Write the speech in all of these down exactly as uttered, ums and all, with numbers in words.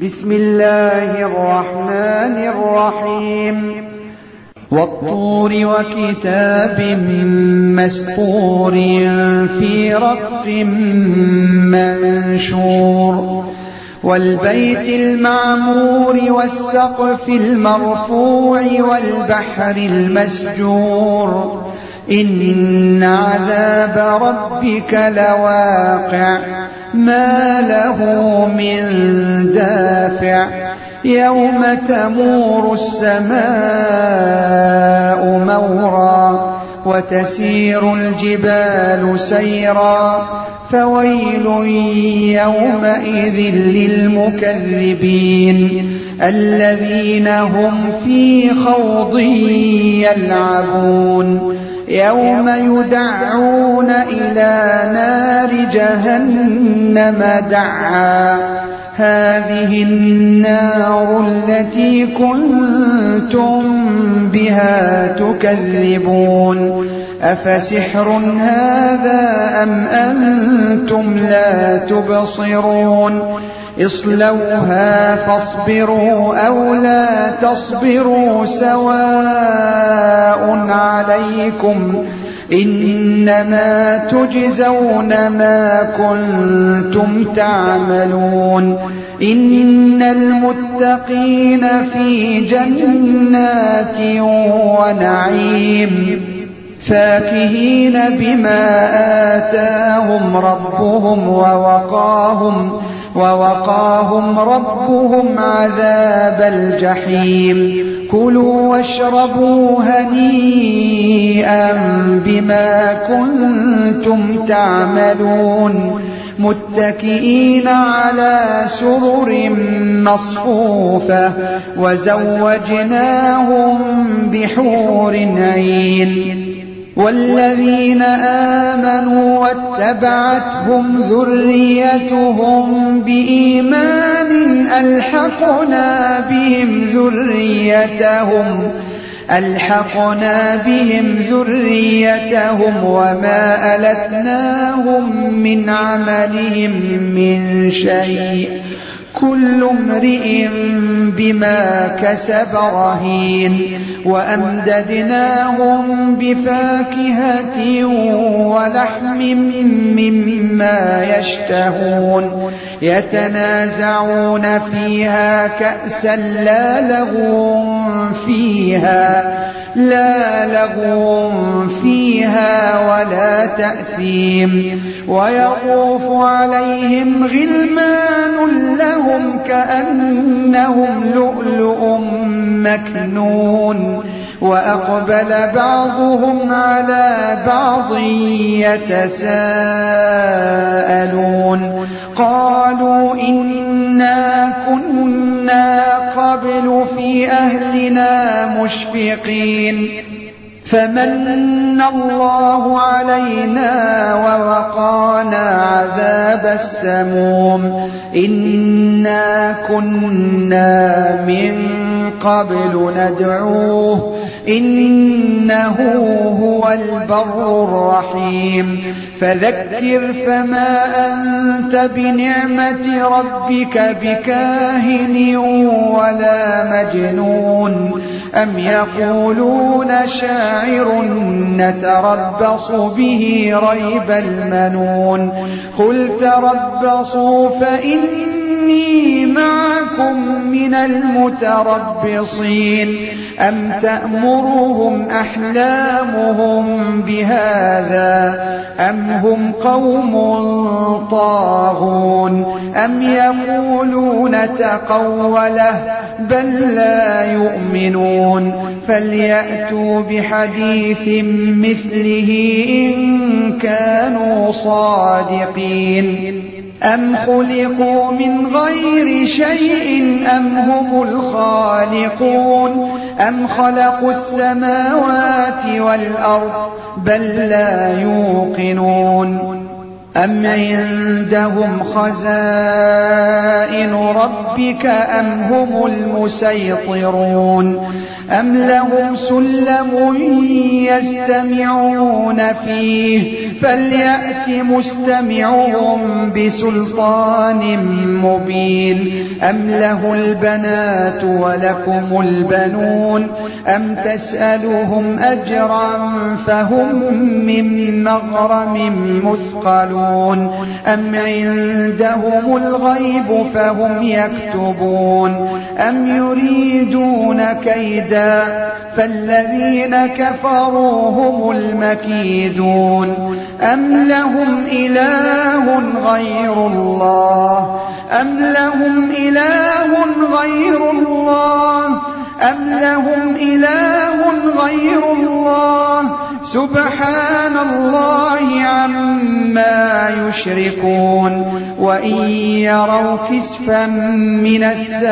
بسم الله الرحمن الرحيم والطور وكتاب مسطور في رق منشور والبيت المعمور والسقف المرفوع والبحر المسجور إن عذاب ربك لواقع ما له من دافع يوم تمور السماء مورا وتسير الجبال سيرا فويل يومئذ للمكذبين الذين هم في خوض يلعبون يوم يدعون إلى نار جهنم دعا هذه النار التي كنتم بها تكذبون أفسحر هذا أم أنتم لا تبصرون اصلوها فاصبروا أو لا تصبروا سواء عليكم إنما تجزون ما كنتم تعملون إن المتقين في جنات ونعيم فاكهين بما آتاهم ربهم ووقاهم ووقاهم ربهم عذاب الجحيم كلوا واشربوا هنيئا بما كنتم تعملون متكئين على سرر مصفوفة وزوجناهم بحور عين والذين آمنوا واتبعتهم ذريتهم بإيمان ألحقنا بهم ذريتهم ألحقنا بهم ذريتهم وما ألتناهم من عملهم من شيء كل امرئ بما كسب رهين وأمددناهم بفاكهة ولحم مما يشتهون يتنازعون فيها كأسا لا لغو فيها لا لغو فيها ولا تأثيم ويطوف عليهم غلمان لهم كأنهم لؤلؤ مكنون وأقبل بعضهم على بعض يتساءلون قالوا إنا كنا قبل في أهلنا مشفقين فمن الله علينا ووقانا عذاب السموم إنا كنا من قبل ندعوه إنه هو البر الرحيم فذكر فما أنت بنعمة ربك بكاهن ولا مجنون أم يقولون شاعر نتربص به ريب المنون قل تربصوا فإني معكم من المتربصين أم تأمرهم أحلامهم بهذا أم هم قوم طاغون أم يقولون تقوله بل لا يؤمنون فليأتوا بحديث مثله إن كانوا صادقين أم خلقوا من غير شيء أم هم الخالقون أم خلقوا السماوات والأرض بل لا يوقنون أم عندهم خزائن ربك أم هم المسيطرون أم لهم سلم يستمعون فيه فليأت مستمعهم بسلطان مبين أم له البنات ولكم البنون أم تسألهم أجرا فهم من مغرم مثقلون أم عندهم الغيب فهم يكتبون أم يريدون كيدا فالذين كفروا هم المكيدون أم لهم إله غير الله أم لهم إله غير الله أم لهم إله غير الله سبحان الله عما يشركون وإن يروا كسفا من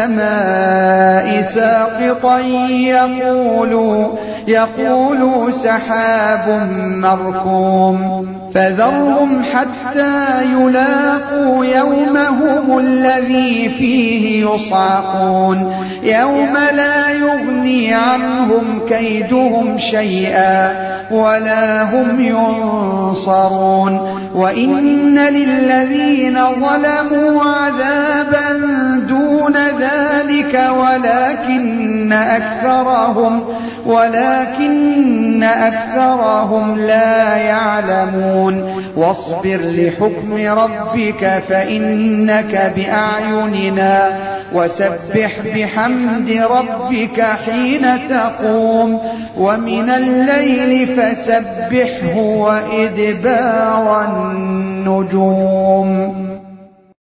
السماء ساقطا يقولوا, يقولوا سحاب مركوم فذرهم حتى يلاقوا يومهم الذي فيه يصعقون يوم لا يغني عنهم كيدهم شيئا ولا هم ينصرون وإن للذين ظلموا عذابا دون ذلك ولكن أكثرهم ولكن أكثرهم لا يعلمون واصبر لحكم ربك فإنك بأعيننا وسبح بحمد ربك حين تقوم ومن الليل فسبحه وإدبار النجوم.